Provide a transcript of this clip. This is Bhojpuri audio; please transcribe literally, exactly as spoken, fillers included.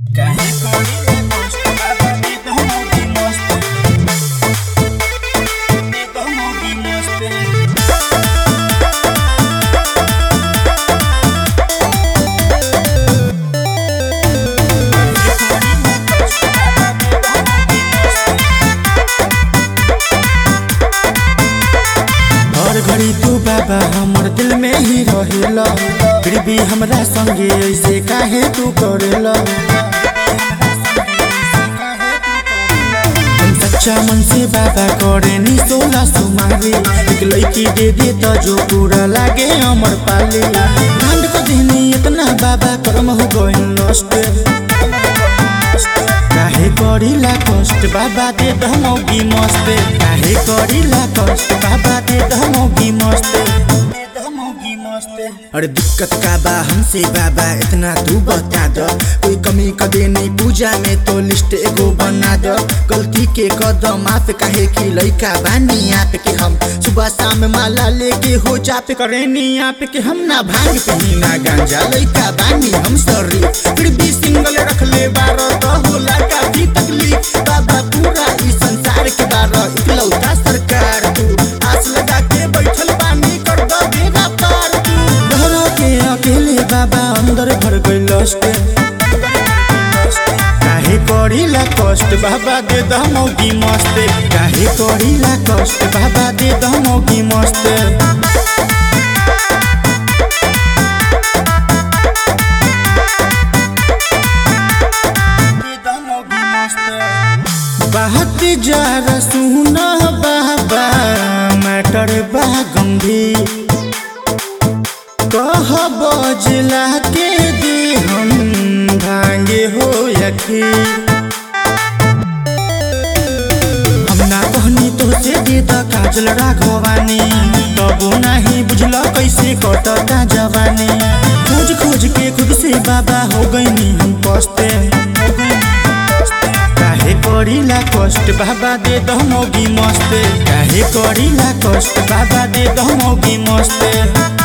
काहे करेला कष्ट बाबा दे दो मोगी मस्त दे दो मोगी मस्त हर घड़ी तू बाबा हमर दिल में ही रहेला, फिर भी हमरा संगे ऐसे काहे तू करेला। हम सच्चा मन से बाबा करे नी सोला सुमारी, एक लड़की दे दे तो जो पूरा लागे हमर पाली। कांड को देनी इतना बाबा कर्म हो गइल नष्ट, काहे करिला कष्ट बाबा दे दो मोगी मस्त। काहे करिला कष्ट बाबा दे दो मोगी मस्त दे दो मोगी मस्त। अरे दिक्कत का बा हमसे बाबा इतना तू बता दो, कोई कमी कदे नहीं पूजा में तो लिस्ट एगो बना दो। गलती के कदम माफ काहे की लइका बानी आप के हम, सुबह शाम माला लेके हो जाप करे नी आप के हम। ना भांग पी ना गांजा लइका बानी हम सॉरी, फिर भी सिंगल रख ले बारो तो होला काफी तकलीफ। बाबा पूरा इस संसार के बारो इकलौता सरकार, तू आस लगा के बैठल बानी कर दो बेड़ा पार। तू डरो के अकेले बाबा अंदर भर गइल लस्ट, काहे करिला कष्ट बाबा दे दो मोगी मस्त। काहे करिला कष्ट बाबा दे दो मोगी मस्त। बात जरा सुन बाबा मैटर बा गंभीर, कह बजला के दे हम भांगे हो यकीन। हम ना कहनी तो से दे द काजल राघवानी, तबो नहीं बुझल कैसे कटता जवानी। खोज खोज के खुद से बाबा हो गईनी हम पछते, काहे करिला कष्ट बाबा दे दो मोगी मस्त। काहे करिला कष्ट बाबा दे दो मोगी मस्त।